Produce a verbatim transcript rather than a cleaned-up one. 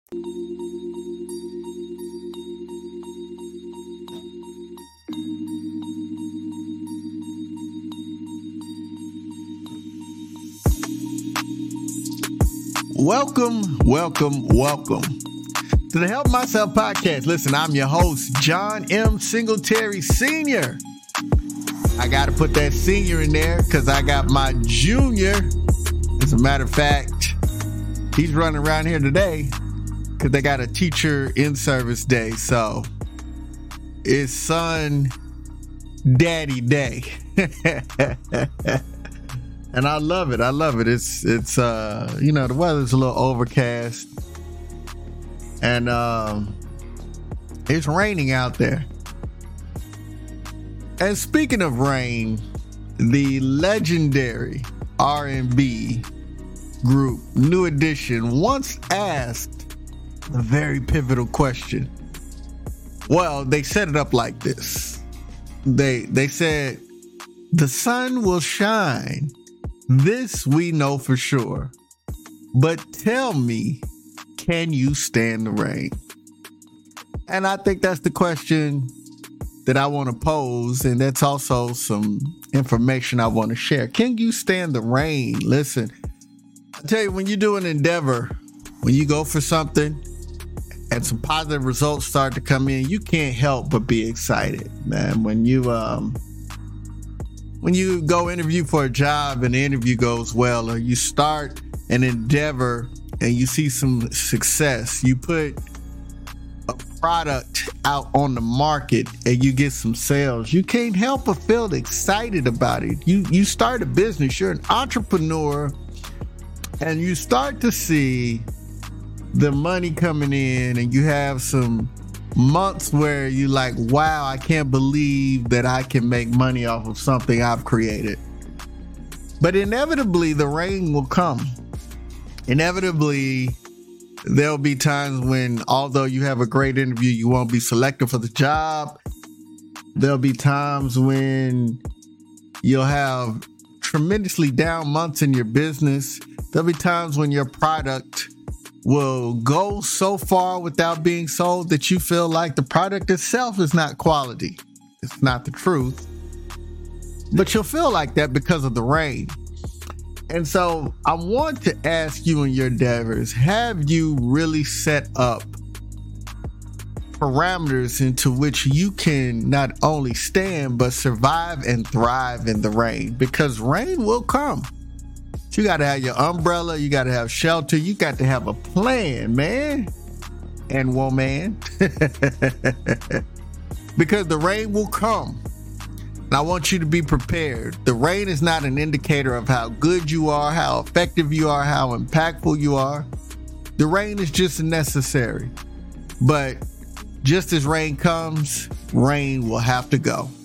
Welcome, welcome, welcome to the Help Myself podcast. Listen, I'm your host, John M. Singletary Senior I got to put that senior in there because I got my junior. As a matter of fact, he's running around here today because they got a teacher in service day. So it's son daddy day. And I love it. I love it. It's, it's, uh, you know, the weather's a little overcast and, um, it's raining out there. And speaking of rain, the legendary R and B group New Edition once asked a very pivotal question. Well, they set it up like this. They, they said, the sun will shine. This we know for sure. But tell me, can you stand the rain? And I think that's the question that I want to pose. And that's also some information I want to share. Can you stand the rain? Listen, I tell you, when you do an endeavor, when you go for something and some positive results start to come in, you can't help but be excited, man. When you, um, When you go interview for a job and the interview goes well, or you start an endeavor and you see some success, you put a product out on the market and you get some sales, you can't help but feel excited about it. You, you start a business, you're an entrepreneur, and you start to see the money coming in and you have some months where you like, wow, I can't believe that I can make money off of something I've created. But inevitably, the rain will come. Inevitably, there'll be times when, although you have a great interview, you won't be selected for the job. There'll be times when you'll have tremendously down months in your business. There'll be times when your product will go so far without being sold that you feel like the product itself is not quality. It's not the truth. But you'll feel like that because of the rain. And so I want to ask you in your endeavors, have you really set up parameters into which you can not only stand, but survive and thrive in the rain? Because rain will come. You got to have your umbrella. You got to have shelter. You got to have a plan, man and woman, because the rain will come. And I want you to be prepared. The rain is not an indicator of how good you are, how effective you are, how impactful you are. The rain is just necessary. But just as rain comes, rain will have to go.